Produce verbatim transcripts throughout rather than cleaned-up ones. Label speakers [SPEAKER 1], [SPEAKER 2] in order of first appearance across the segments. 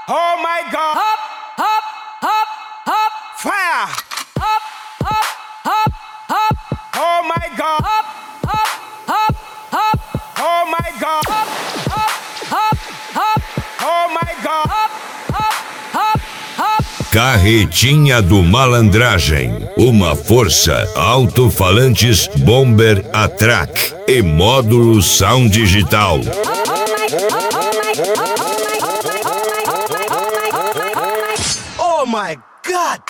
[SPEAKER 1] Oh my God.
[SPEAKER 2] Hop, hop, hop, hop.
[SPEAKER 1] Fire.
[SPEAKER 2] Hop, hop, hop, hop.
[SPEAKER 1] Oh my God.
[SPEAKER 2] Hop, hop, hop, hop.
[SPEAKER 1] Oh my God.
[SPEAKER 2] Hop, hop, hop, hop.
[SPEAKER 1] Oh my God.
[SPEAKER 2] Hop, hop, hop, hop.
[SPEAKER 3] Carretinha do Malandragem, uma força, alto-falantes Bomber Atrac e módulo Sound Digital.
[SPEAKER 1] Oh my God.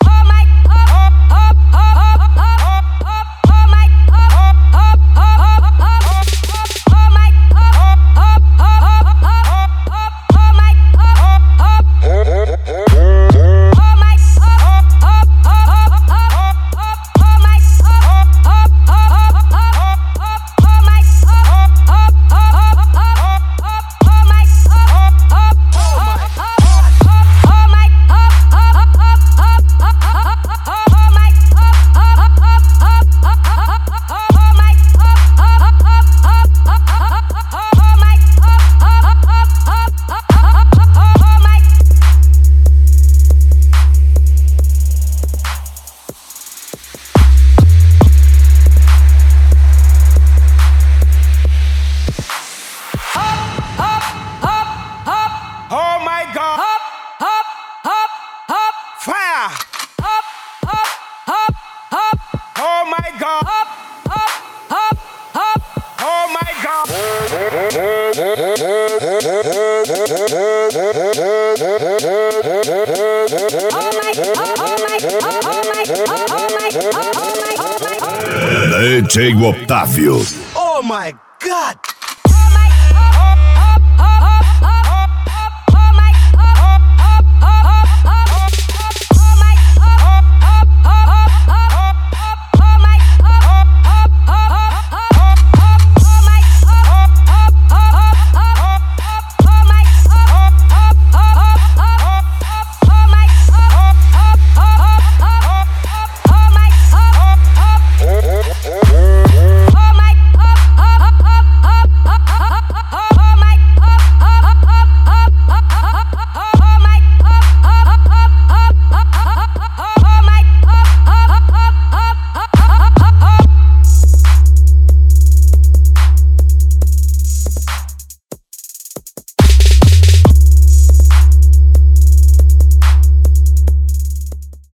[SPEAKER 1] Oh my God.
[SPEAKER 2] Hop, hop, hop, hop.
[SPEAKER 1] Fire.
[SPEAKER 2] Hop, hop, hop, hop.
[SPEAKER 1] Oh my God.
[SPEAKER 2] Hop, hop, hop, hop.
[SPEAKER 1] Oh my God.
[SPEAKER 3] D J Otávio.
[SPEAKER 1] Oh my God.